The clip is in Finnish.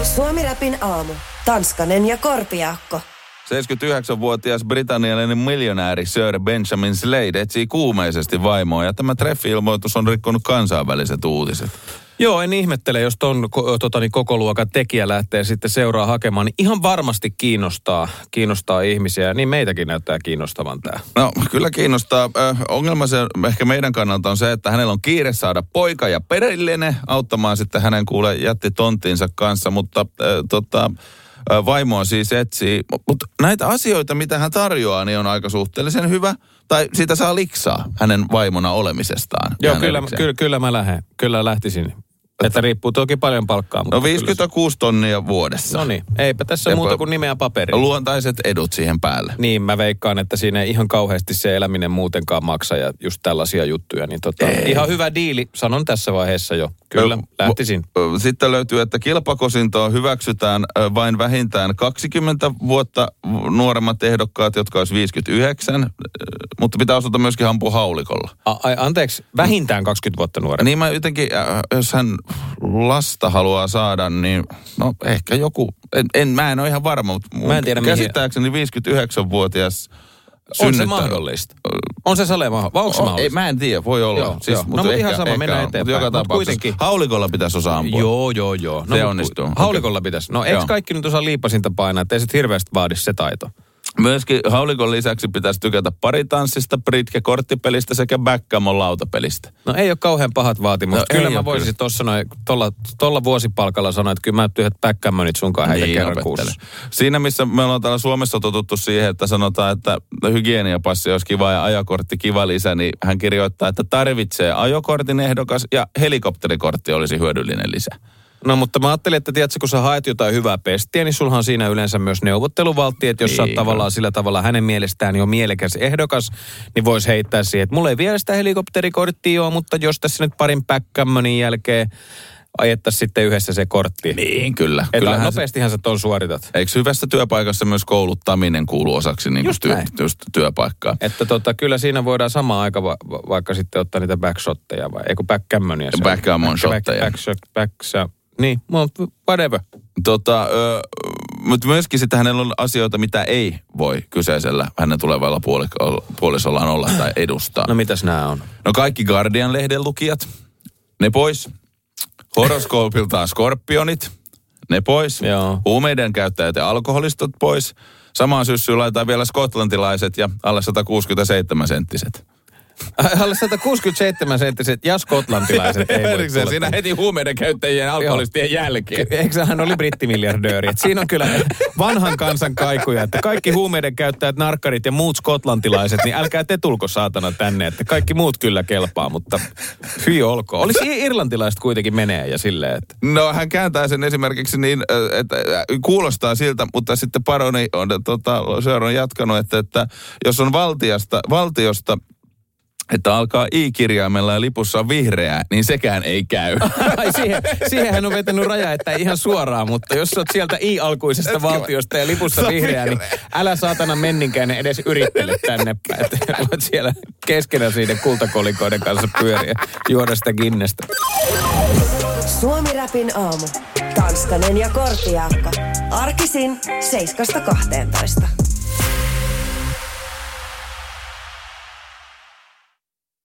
Suomi-räpin aamu. Tanskanen ja Korpiaakko. 79-vuotias britannialainen miljonääri Sir Benjamin Slade etsii kuumeisesti vaimoa ja tämä treffi-ilmoitus on rikkonut kansainväliset uutiset. Joo, en ihmettele, jos ton koko luokan tekijä lähtee sitten seuraa hakemaan, niin ihan varmasti kiinnostaa ihmisiä, niin meitäkin näyttää kiinnostavan tämä. No, kyllä kiinnostaa. Ongelma se ehkä meidän kannalta on se, että hänellä on kiire saada poika ja perillinen auttamaan sitten hänen jättitonttiinsa kanssa, mutta vaimoa siis etsii. Mutta näitä asioita, mitä hän tarjoaa, niin on aika suhteellisen hyvä. Tai siitä saa liksaa hänen vaimona olemisestaan. Joo, kyllä mä lähden. Kyllä lähtisin. Että riippuu toki paljon palkkaa. Mutta 56 tonnia vuodessa. No niin, eipä tässä muuta kuin nimeä paperiin. Luontaiset edut siihen päälle. Niin, mä veikkaan, että siinä ei ihan kauheasti se eläminen muutenkaan maksa ja just tällaisia juttuja. Niin ihan hyvä diili, sanon tässä vaiheessa jo. Kyllä, lähtisin. Sitten löytyy, että kilpakosintoa hyväksytään vain vähintään 20 vuotta nuoremmat ehdokkaat, jotka olisi 59, mutta pitää osata myöskin ampua haulikolla. Anteeksi, vähintään 20 vuotta nuoremmat. Niin mä jotenkin, jos hän lasta haluaa saada, niin no ehkä joku, mä en ole ihan varma, mutta mä en tiedä käsittääkseni 59-vuotias on se mahdollista? On se sale mahdollista? Vai onko se mahdollista? Mä en tiedä, voi olla. Joo, siis, no mutta ihan sama, mennään eteenpäin. Joka tapauksessa haulikolla pitäisi osaa ampua. Joo. No, se onnistuu. Haulikolla pitäisi. No eikö kaikki nyt osaa liipasinta painaa, että ei se hirveästi vaadi se taito? Myöskin haulikon lisäksi pitäisi tykätä paritanssista, britke-korttipelistä sekä backgammon lautapelistä. No ei ole kauhean pahat vaatimukset. No, kyllä mä voisin tuolla vuosipalkalla sanoa, että kyllä mä yhdet backgammonit sunkaan heitä kerran kuussa. Siinä missä me ollaan täällä Suomessa totuttu siihen, että sanotaan, että hygieniapassi olisi kiva ja ajokortti kiva lisä, niin hän kirjoittaa, että tarvitsee ajokortin ehdokas ja helikopterikortti olisi hyödyllinen lisä. No mutta mä ajattelin, että tiedätkö, kun sä haet jotain hyvää pestiä, niin sulhan on siinä yleensä myös neuvotteluvaltti, että jos sä oot tavallaan sillä tavalla hänen mielestään jo mielekäs ehdokas, niin voisi heittää siihen, että mulla ei vielä sitä helikopterikorttia ole, mutta jos tässä nyt parin backgammonin jälkeen ajettaisiin sitten yhdessä se kortti. Niin, kyllä. Että nopeastihan sä ton suoritat. Eikö hyvässä työpaikassa myös kouluttaminen kuulu osaksi niin just työpaikkaa? Että kyllä siinä voidaan samaan aikaan vaikka sitten ottaa niitä backshotteja vai eikö backgammonia. Backgammon shotteja. Niin, whatever. Mutta myöskin sitten hänellä on asioita, mitä ei voi kyseisellä hänen tulevalla puolisollaan olla tai edustaa. No mitäs nämä on? No kaikki Guardian-lehden lukijat, ne pois. Horoskoopiltaan skorpionit, ne pois. Joo. Huumeiden käyttäjät ja alkoholistot pois. Samaan syssyyn laitetaan vielä skotlantilaiset ja alle 167 senttiset. Alle 167 senttiset ja skotlantilaiset ei voi tulla. Siinä heti huumeiden käyttäjien ja alkoholistien jälkeen. Eikö hän oli brittimiljardööri? Et siinä on kyllä vanhan kansan kaikuja, että kaikki huumeiden käyttäjät, narkkarit ja muut skotlantilaiset, niin älkää te tulko saatana tänne, että kaikki muut kyllä kelpaa, mutta hyi olkoon. Olisi irlantilaiset kuitenkin menee ja silleen, että... No hän kääntää sen esimerkiksi niin, että kuulostaa siltä, mutta sitten paroni on, Sör on jatkanut, että jos on valtiosta että alkaa I-kirjaimella ja lipussa on vihreää, niin sekään ei käy. Siihen hän on vetänyt raja, että ei ihan suoraan, mutta jos olet sieltä I-alkuisesta valtiosta ja lipussa vihreää, niin älä saatana menninkään edes yrittele tänne päin. Voit siellä keskenä siinä kultakolikoiden kanssa pyöriä, juoda sitä Ginnestä. Suomi-räpin aamu. Tanskanen ja Korpiaakko. Arkisin 7-12.